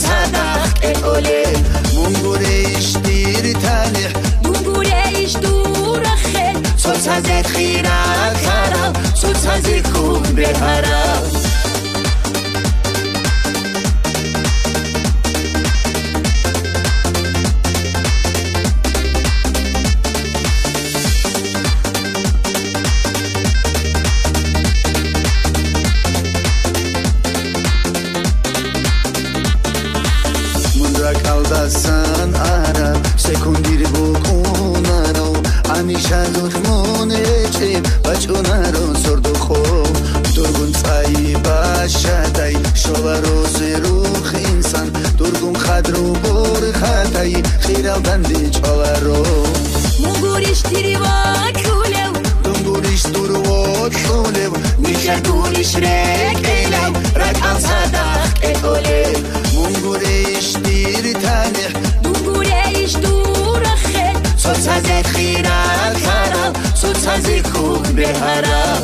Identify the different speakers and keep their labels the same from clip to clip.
Speaker 1: صدق اقوله
Speaker 2: مونگورش دیر تنه
Speaker 1: دونگورش دور خیل سوت از خیرت خراب سوت از خوب بهرم
Speaker 2: Kaldasan ara sekundir bukunaro amisha durmoneche bachonaro sordo kho durgun tsai bashadai shovaro zerukh insan durgun khadru bor khatai khiraldan dicholaro
Speaker 1: mungurish tirivakulev
Speaker 2: dungurish durvokulev
Speaker 1: mishagurish rekelev rakam sadaq ekolev
Speaker 2: mungurish تنه
Speaker 1: دونگورش دور خیل سوت از خیرت خراب سوت از خوب بهرم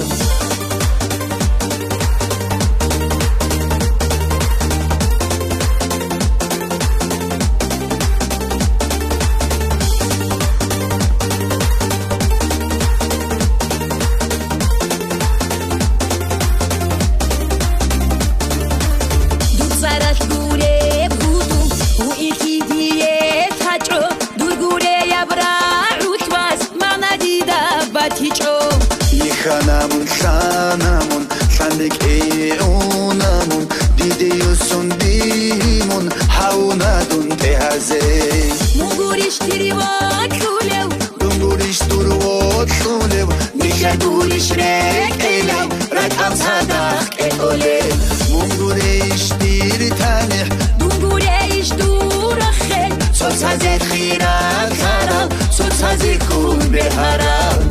Speaker 2: خانمون خانمون خندک اونمون دیدیوسون دیمون هاوندون تهزه
Speaker 1: مونگوریش تریواکولو
Speaker 2: دونگوریش دروکولو
Speaker 1: میشگوریش رکلو رکم صدق اقوله
Speaker 2: مونگوریش دیر تنه
Speaker 1: دونگوریش دور خیل سوت از خیرت خراب سوت از خوب بهرم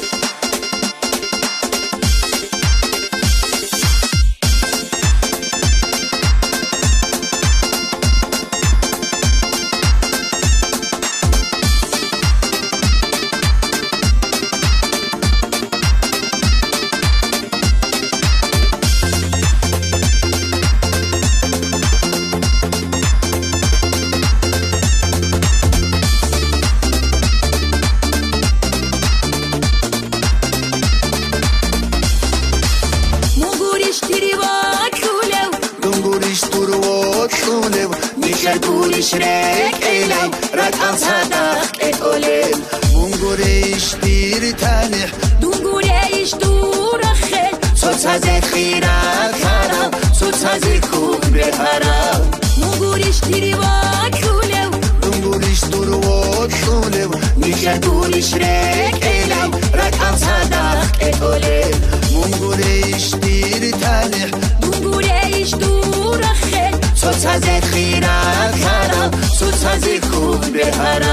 Speaker 2: میشگوریش
Speaker 1: رکلو رکم صدق اقوله
Speaker 2: مونگوریش دیر تنه
Speaker 1: دونگوریش دور خیل سوت از خیرت خراب سوت از خوب بهرم مونگوریش تریواکولو
Speaker 2: دونگوریش دروکولو
Speaker 1: میشگوریش رکلو رکم صدق اقوله
Speaker 2: مونگوریش دیر تنه
Speaker 1: دونگوریش دور خیل سوت از خیرت خراب سوت از خوب بهرم